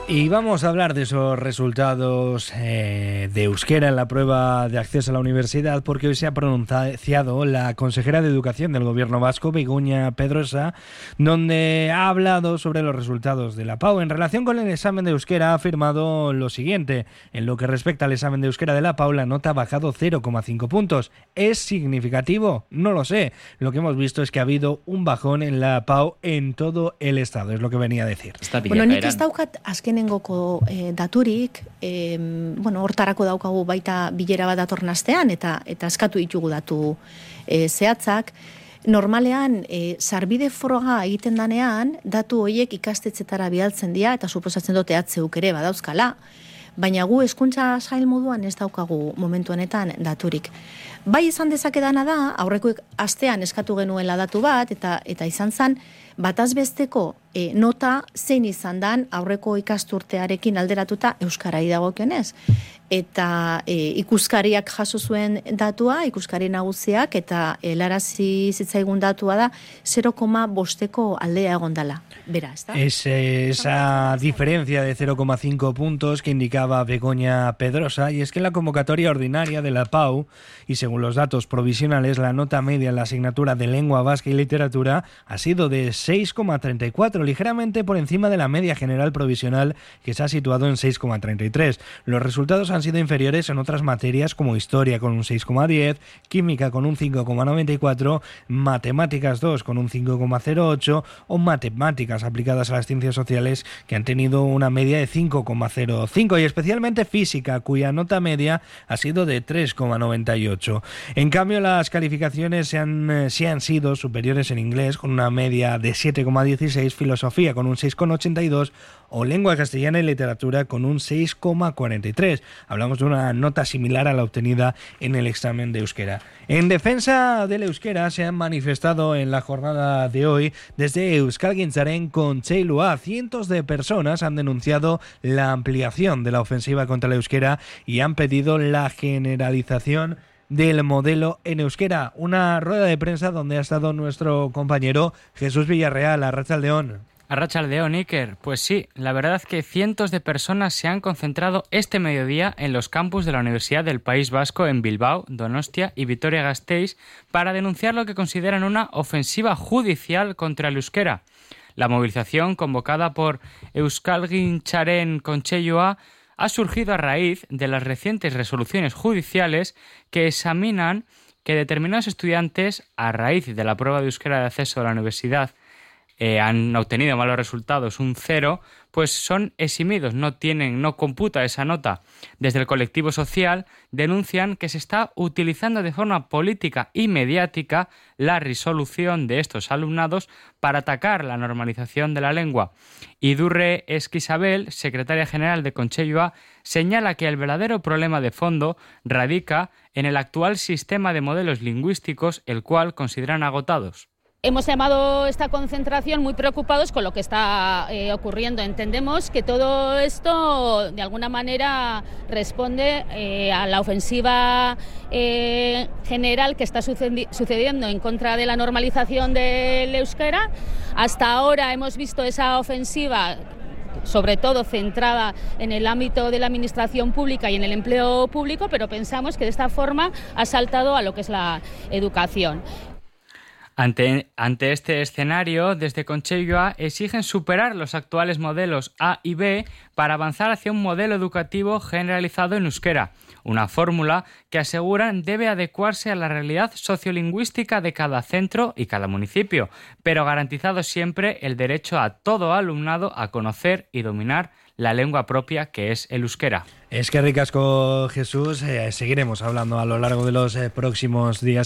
Y vamos a hablar de esos resultados de euskera en la prueba de acceso a la universidad, porque hoy se ha pronunciado la consejera de Educación del Gobierno vasco, Begoña Pedrosa, donde ha hablado sobre los resultados de la PAU. En relación con el examen de euskera ha afirmado lo siguiente: en lo que respecta al examen de euskera de la PAU, la nota ha bajado 0,5 puntos. ¿Es significativo? No lo sé. Lo que hemos visto es que ha habido un bajón en la PAU en todo el estado, es lo que venía a decir. Bueno, nik ez daukat azkenengoko daturik, hortarako daukagu baita bilera bat datorren astean, eta eskatu ditugu datu zehatzak. Normalean, sarbide froga egiten danean, datu horiek ikastetxetara bidaltzen dira, eta suposatzen dut EHuk ere badauzkala, baina gu hezkuntza sail moduan ez daukagu momentu honetan daturik. Bai izan dezakedana da, aurreko astean eskatu genuela datu bat, eta izan zen, bataz besteko nota zein izan dan aurreko ikasturtearekin alderatuta euskarai dagokionez. Eta ikuskariak jaso zuen datua, ikuskari nagusiak, eta helarazi zitzaigun datua da 0,5 aldea egon dela. Bera, ¿está? Es esa diferencia de 0,5 puntos que indicaba Begoña Pedrosa, y es que en la convocatoria ordinaria de la PAU, y según los datos provisionales, la nota media en la asignatura de lengua vasca y literatura ha sido de 6,34, ligeramente por encima de la media general provisional, que se ha situado en 6,33. Los resultados han sido inferiores en otras materias como historia con un 6,10, química con un 5,94, matemáticas 2 con un 5,08 o matemáticas aplicadas a las ciencias sociales, que han tenido una media de 5,05, y especialmente física, cuya nota media ha sido de 3,98. En cambio, las calificaciones sí han sido superiores en inglés, con una media de 7,16, filosofía con un 6,82 o lengua castellana y literatura con un 6,43. Hablamos de una nota similar a la obtenida en el examen de euskera. En defensa del euskera se han manifestado en la jornada de hoy desde Euskalgintzaren Kontseilua. Cientos de personas han denunciado la ampliación de la ofensiva contra el euskera y han pedido la generalización del modelo en euskera. Una rueda de prensa donde ha estado nuestro compañero Jesús Villarreal. Arratsaldeon. Arratsaldeon, Iker. Pues sí, la verdad es que cientos de personas se han concentrado este mediodía en los campus de la Universidad del País Vasco en Bilbao, Donostia y Vitoria-Gasteiz para denunciar lo que consideran una ofensiva judicial contra el euskera. La movilización, convocada por Euskalgintzaren Kontseilua, ha surgido a raíz de las recientes resoluciones judiciales que examinan que determinados estudiantes, a raíz de la prueba de euskera de acceso a la universidad, han obtenido malos resultados, un 0, pues son eximidos, no computa esa nota. Desde el colectivo social denuncian que se está utilizando de forma política y mediática la resolución de estos alumnados para atacar la normalización de la lengua. Idurre Esquisabel, secretaria general de Kontseilua, señala que el verdadero problema de fondo radica en el actual sistema de modelos lingüísticos, el cual consideran agotados. Hemos llamado esta concentración muy preocupados con lo que está ocurriendo. Entendemos que todo esto de alguna manera responde a la ofensiva general que está sucediendo en contra de la normalización del euskera. Hasta ahora hemos visto esa ofensiva sobre todo centrada en el ámbito de la administración pública y en el empleo público, pero pensamos que de esta forma ha saltado a lo que es la educación. Ante este escenario, desde Kontseilua exigen superar los actuales modelos A y B para avanzar hacia un modelo educativo generalizado en euskera, una fórmula que aseguran debe adecuarse a la realidad sociolingüística de cada centro y cada municipio, pero garantizado siempre el derecho a todo alumnado a conocer y dominar la lengua propia, que es el euskera. Es que ricasco, Jesús. Seguiremos hablando a lo largo de los próximos días.